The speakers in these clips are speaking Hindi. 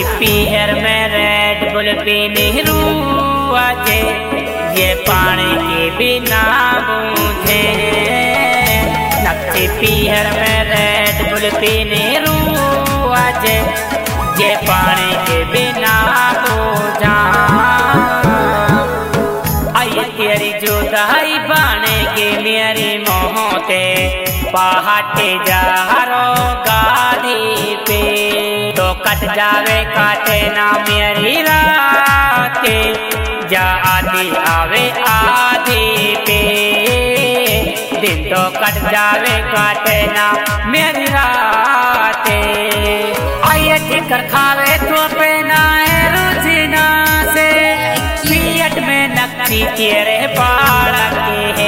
नक्की पीहर में रेड बुल पीने रुआजे ये पानी के बिना बूझे। नक्की पीहर में रेड बुल पीने रुआजे ये पानी के बिना बूझा। आई तेरी जुदाई बनेगी मेरी मोहते पहाटे जारो गाड़ी पे तो कट जावे काटे ना मेरी राते जा आधी आवे आधी पे दिन तो कट जावे काटे ना मेरी राते। आइए ठिकर खावे तो पे ना है रुझना से पियट में नक्की तेरे पाड़ के है।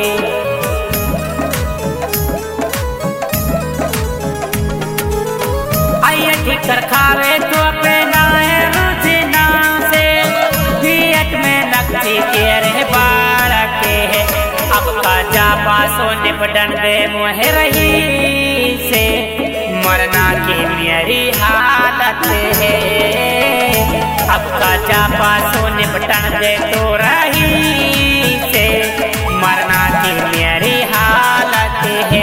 ठिकर खावे तो अपना है रुझना से पियट में नक्की तेरे बाड़ के है। अब का जा पासो निपटन दे मुहे रही से मरना की मेरी हालत है। अब का जा पासो निपटन दे तो रही से मरना की मेरी हालत है।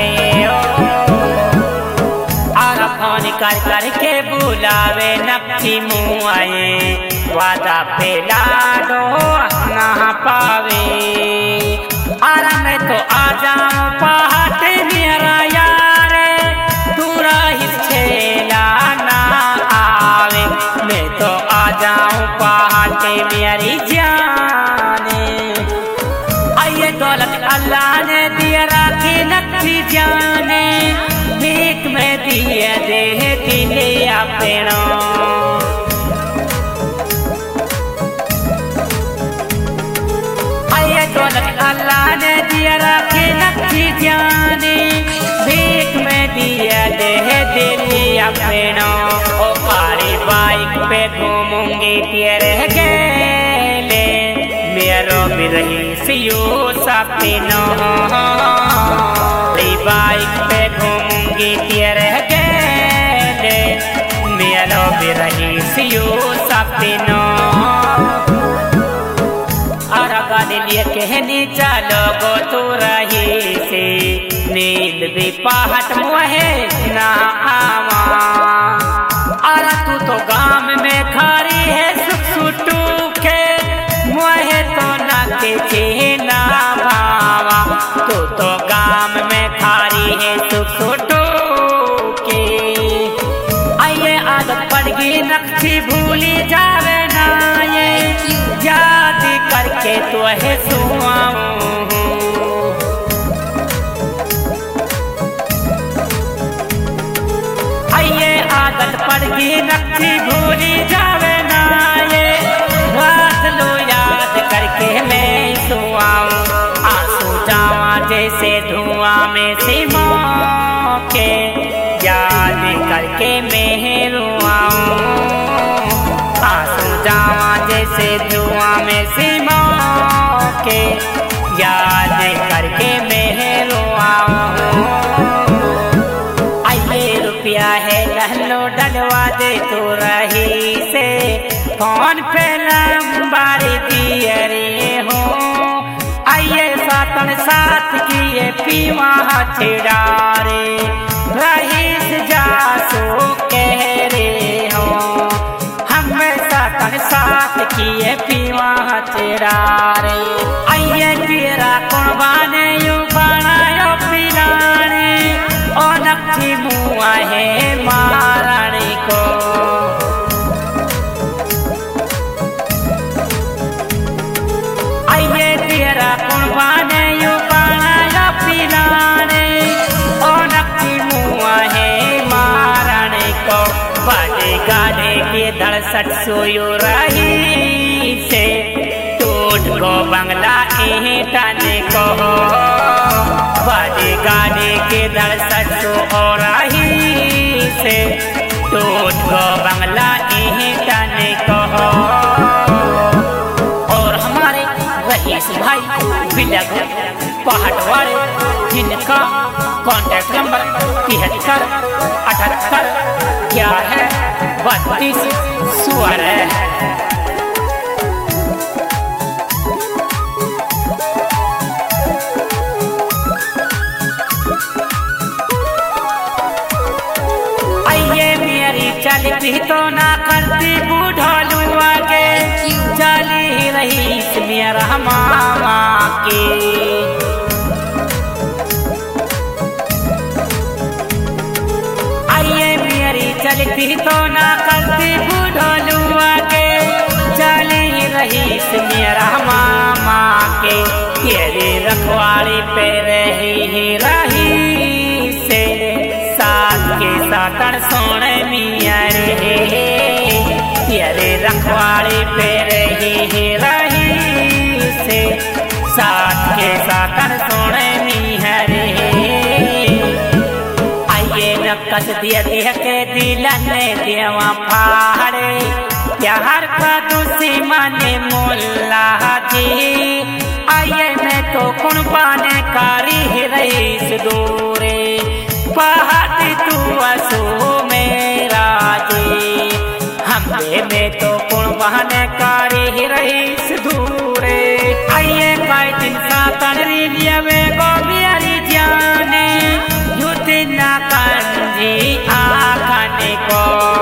कर करके बुलावे नक्की मुँह आए वादा पे लाडो ना पावे। आरा मैं तो आ जाऊं पहाटे मेरा यार दूरा हिस्सेला ना आवे। मैं तो आ जाऊं पहाटे मेरी जाने। आइए दौलत अल्लाह ने दिया राखी नक्की जाने भीख में दिए दे दिले अपना। आइए दौलत अल्लाह ने दिया राखी नक्की जाने भीख में दिया दे दिले अपना। ओ कारी बाइक पे घूमूंगी तेरे गेले मेरो भी रही सियो सपना। बाइक पे घूमूंगी तेरे गेले मेरो भी रही सियो सपना। और गाड़ी लिए कहनी चलो गो तू रही से नींद भी पहाट मुहे ना आवा। और तू तो गाँव में खारी है सुख सुटू के मुहे तो ना के ना भावा। तू तो गाँव में खारी है सुख सुटू के। आइए आदत पड़ गई नक्की भूली जावे ना ये याद करके तो है सुआऊं। आइए आदत पड़ गई नक्की भूली जावे ना ये रात लो याद करके मैं सुआऊं। आंसू जावा जैसे धुआं में सिमा के याद करके मैं रुआऊं। आंसू जावा जैसे धुआं में सिमा के याद करके मैं रुआऊं। आइए रुपया है लहलो डलवा दे तो रही से कौन पे लंबारी दिए रे हो। आइए सातन साथ किए पीवा छिड़ारे रहीस जासो कह रे हो। हम सातन साथ किए पीवा छिड़ारे। आइए तेरा कुर्बान यू बनायो पिलाने और नक्की मुआ है मारने को। आइए तेरा कुर्बान यू बनायो पिलाने और नक्की मुआ है मारने को। बाजे गाने के धड़सट सोयो रही से टूट को बंगला ईंटने को। बाजे गाने के धड़सट सो रही से टूट को बंगला ईंटने को। और हमारे रईस भाई बिलग पहाड़वाड़े जिनका कॉन्टैक्ट नंबर 73 78 क्या है 32 सुअर आइए मेरी चलती तो ना करती बूढ़ोलू आगे चली रही मेरा मामा के चलती तो ना करती बूढ़ोलू आगे चली रही मेरा मामा के तेरे रखवाड़ी पे रही से साथ के सातन सोने मिया रे तेरे रखवाड़ी पे रही से साथ के सातन सोने मिया रे कस दिया देह के दिल ने देवा फाड़े प्यार का दूसरी माने मोल्ला जी आइए मैं तो कुण पाने कारी रईस दूरे पहाड़ी तू असो मेरा जी हमने में तो कुण पाने कारी रईस दूरे आइए काई दिन सातन रिलिया वे गोबियारी जाने ना कंजी आखाने को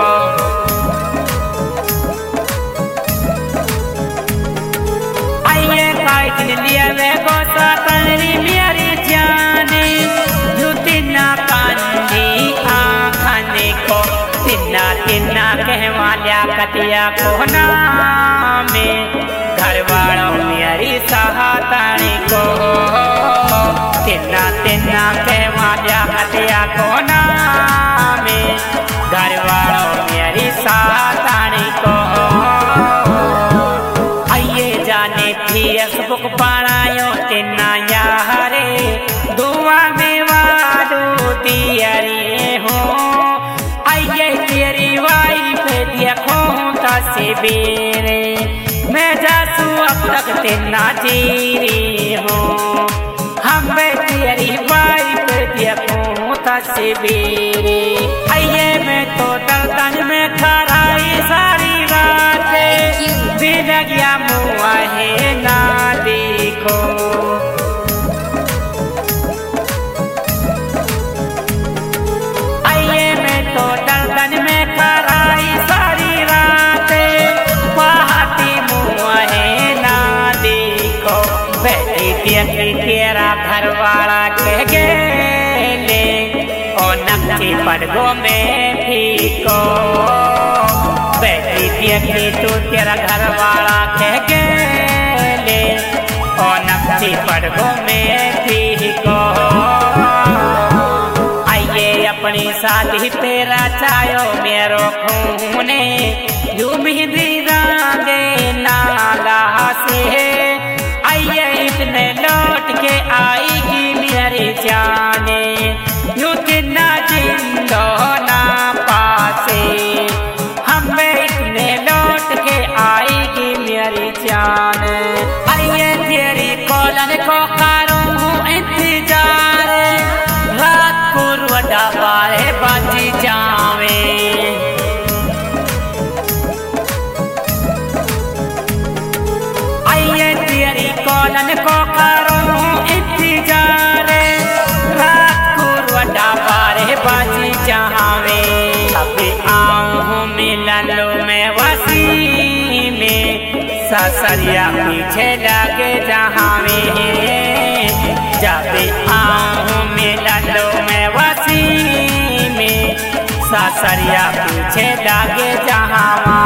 आइए काई दिन लिया वे गोसा कंजी मेरी जाने झूठी ना कंजी आखाने को तिन्ना तिन्ना कहवालिया कटिया कोना में घर वालों मेरी सहातानी को तिन्ना तिन्ना कहवालिया कटिया कोना में घर वालों मेरी सहातानी को आइए जाने फेसबुक पढ़ायो तिन्ना यारे दुआ में वादो तियरी हो आइए तेरी वाइफ देखो तस्वीरे मैं जासू अब तक तिन्ना जीरी हो हम तेरी वाइफ देखो तस्वीरे आइए मैं तो दर्दन में खराई सारी रात दिन गया मुआ है ना देखो आइए मैं तो दर्दन में खराई सारी रात पहाड़ी मुआ है ना देखो बैठी देखी तेरा घर वाला कह गेले और नक्की पड़गों में फीको बैठी देखी तू तेरा घर वाला कह गेले और नक्की पड़गों में फीको आइए अपनी शादी तेरा चायो मेरो खूने उम्मीदी रांगे नाला से आइए इतने लौट के आएगी मेरी जाने यूं कितना जिंदो ना पासे हमें इतने लौट के आएगी मेरी जान आइए तेरी कॉलन को करूँ इंतजार रात को रुआ बारे बाजी जावे कॉलन को करूँ इंतजार रात को रुआ बारे बाजी जावे अभी आऊँ मिलन लो मैं वसी में ससरिया पीछे लगे जहावे जब आऊँ मिलन लो मैं वसी में ससरिया पीछे लगे जहावा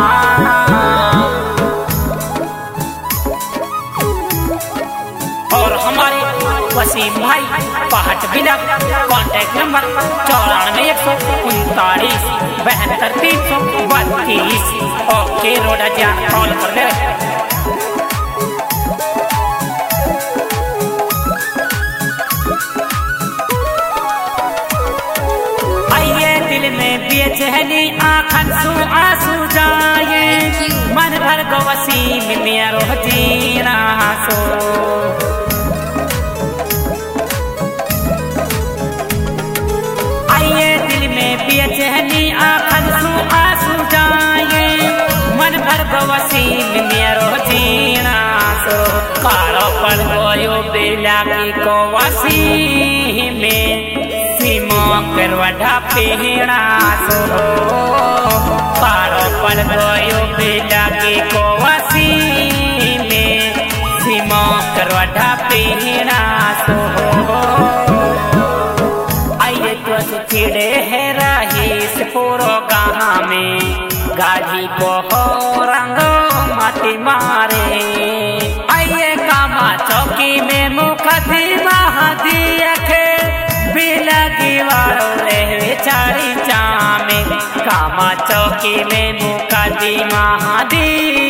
और हमारे वसीम भाई पहाट बिलक कॉन्टैक्ट नंबर 94 139 72 332 ओके रोडा जा कॉल कर ले आइए दिल में बेचैनी आँखन सु आंसू जाए मन भर गो वसीम मेरो जीना सो बेचैनी आँखन सु आंसू पारो पर गयो बेला की कोवासी में सीमो करवढ़ा पेहना सो पारो पर गयो बेला की कोवासी में सीमो करवढ़ा पेहना सो आइए तो चिड़े है रहीस पूरो गाँव में गाजी को रंग माटी मारे आइए कामा चौकी में मुकदमा दिया खे बिलगी वालो रे चारी चामे कामा चौकी में मुकदमा दी।